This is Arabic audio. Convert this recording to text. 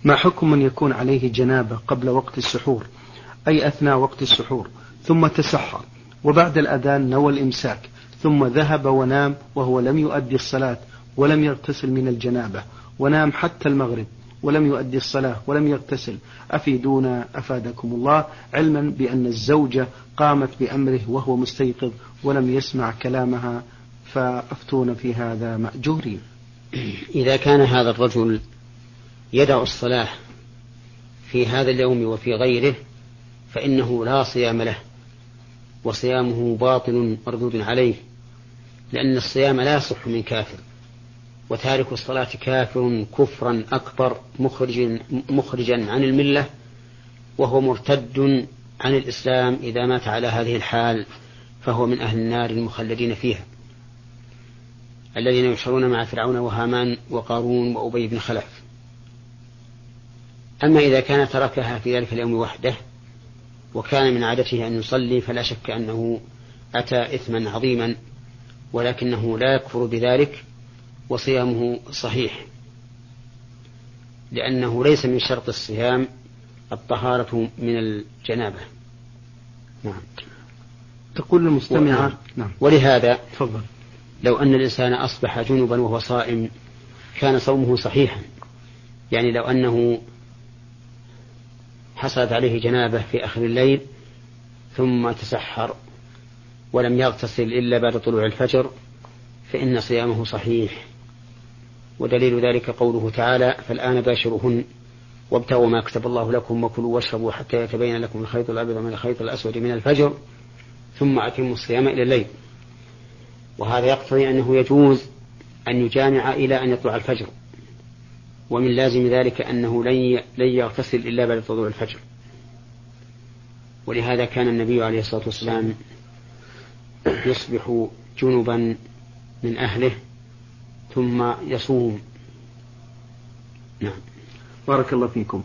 ما حكم من يكون عليه جنابة قبل وقت السحور، أي أثناء وقت السحور، ثم تسحر وبعد الأذان نوى الإمساك، ثم ذهب ونام وهو لم يؤدي الصلاة ولم يغتسل من الجنابة، ونام حتى المغرب ولم يؤدي الصلاة ولم يغتسل، أفيدونا أفادكم الله، علما بأن الزوجة قامت بأمره وهو مستيقظ ولم يسمع كلامها، فأفتونا في هذا مأجورين. إذا كان هذا الرجل يدع الصلاة في هذا اليوم وفي غيره فإنه لا صيام له، وصيامه باطل مردود عليه، لأن الصيام لا يصح من كافر، وتارك الصلاة كافر كفرا أكبر مخرجا عن الملة، وهو مرتد عن الإسلام إذا مات على هذه الحال، فهو من أهل النار المخلدين فيها، الذين يحشرون مع فرعون وهامان وقارون وأبي بن خلف. أما إذا كان تركها في ذلك اليوم وحده وكان من عادته أن يصلي فلا شك أنه أتى إثما عظيما، ولكنه لا يكفر بذلك، وصيامه صحيح، لأنه ليس من شرط الصيام الطهارة من الجنابة. نعم. تقول المستمعة نعم. ولهذا تفضل. لو أن الإنسان أصبح جنبا وهو صائم كان صومه صحيحا، يعني لو أنه حصلت عليه جنابة في آخر الليل ثم تسحر ولم يغتسل إلا بعد طلوع الفجر فإن صيامه صحيح، ودليل ذلك قوله تعالى: فالآن باشرهن وابتغوا ما كتب الله لكم وكلوا واشربوا حتى يتبين لكم الخيط الأبيض من الخيط الأسود من الفجر ثم أتموا الصيام إلى الليل. وهذا يقتضي أنه يجوز أن يجامع إلى أن يطلع الفجر، ومن لازم ذلك أنه لن يغتسل إلا بعد طلوع الفجر. ولهذا كان النبي عليه الصلاة والسلام يصبح جنبا من أهله ثم يصوم. نعم. بارك الله فيكم.